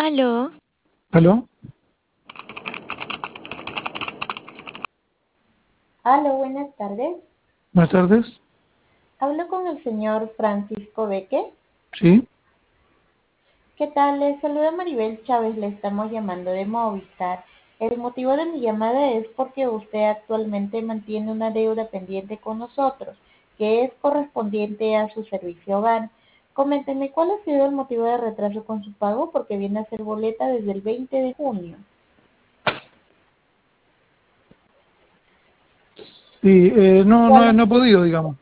Aló, ¿Aló? Aló, buenas tardes. Buenas tardes. Hablo con el señor Francisco Beque. Sí, ¿Qué tal? Le saluda Maribel Chávez, le estamos llamando de Movistar. El motivo de mi llamada es porque usted actualmente mantiene una deuda pendiente con nosotros, que es correspondiente a su servicio hogar. Coménteme cuál ha sido el motivo de retraso con su pago, porque viene a ser boleta desde el 20 de junio. sí, ¿Cuál no he podido, digamos.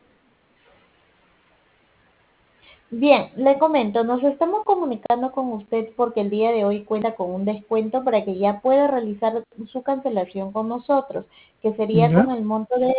Bien, le comento, nos estamos comunicando con usted porque el día de hoy cuenta con un descuento para que ya pueda realizar su cancelación con nosotros, que sería ¿Ya? con el monto de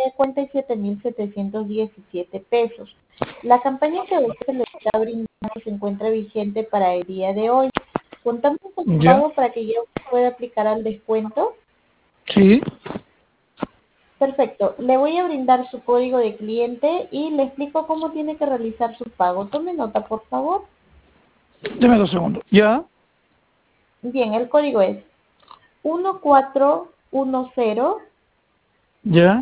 47.717 pesos. La campaña que usted le está brindando se encuentra vigente para el día de hoy. Contamos con su ¿Ya? pago para que ya usted pueda aplicar al descuento. Sí, Perfecto, le voy a brindar su código de cliente y le explico cómo tiene que realizar su pago. Tome nota, por favor. deme 2 segundos. ¿Ya? Bien, el código es 1410 ¿Ya?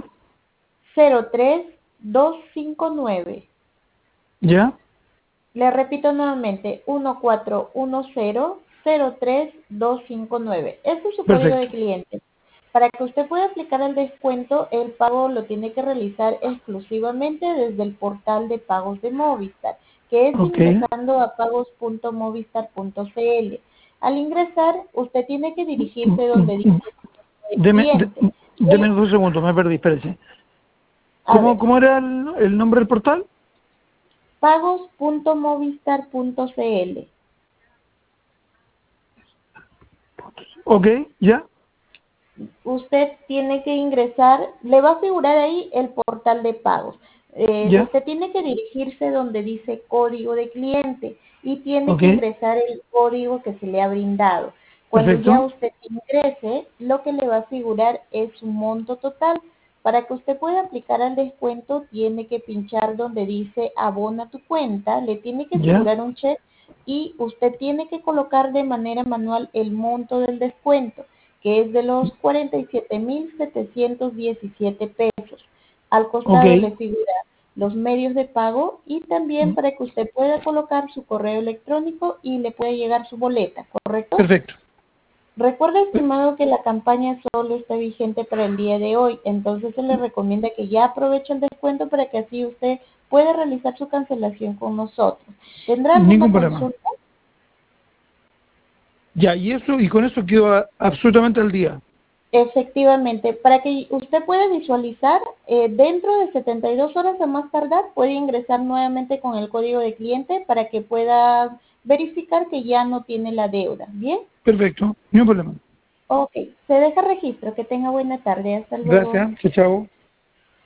03259. ¿Ya? Le repito nuevamente, 1410 03259. Este es su código de Perfecto. cliente. Para que usted pueda aplicar el descuento, el pago lo tiene que realizar exclusivamente desde el portal de pagos de Movistar, que es Ok. ingresando a pagos.movistar.cl. Al ingresar, usted tiene que dirigirse donde dice de Deme, cliente. deme 2 segundos, me perdí, espérese. A ver, ¿Cómo era el nombre del portal? pagos.movistar.cl. Ok, ¿ya? Usted tiene que ingresar, le va a figurar ahí el portal de pagos. ¿Ya? Usted tiene que dirigirse donde dice código de cliente y tiene Ok, que ingresar el código que se le ha brindado. Cuando ya perfecto. usted ingrese, lo que le va a figurar es su monto total. Para que usted pueda aplicar al descuento, tiene que pinchar donde dice abona tu cuenta, le tiene que ¿Ya? figurar un check y usted tiene que colocar de manera manual el monto del descuento, que es de los 47.717 pesos. Al Ok, costado le figura los medios de pago y también para que usted pueda colocar su correo electrónico y le pueda llegar su boleta, ¿correcto? perfecto. Recuerda, estimado, que la campaña solo está vigente para el día de hoy, entonces se le recomienda que ya aproveche el descuento para que así usted pueda realizar su cancelación con nosotros. ¿Tendrá alguna Ningún problema. consulta? Ya, y con eso quedo absolutamente al día. Efectivamente, para que usted pueda visualizar, dentro de 72 horas a más tardar, puede ingresar nuevamente con el código de cliente para que pueda verificar que ya no tiene la deuda. ¿Bien? Perfecto, ningún problema. Ok, se deja registro. Que tenga buena tarde. Hasta luego. Gracias, chao, chao.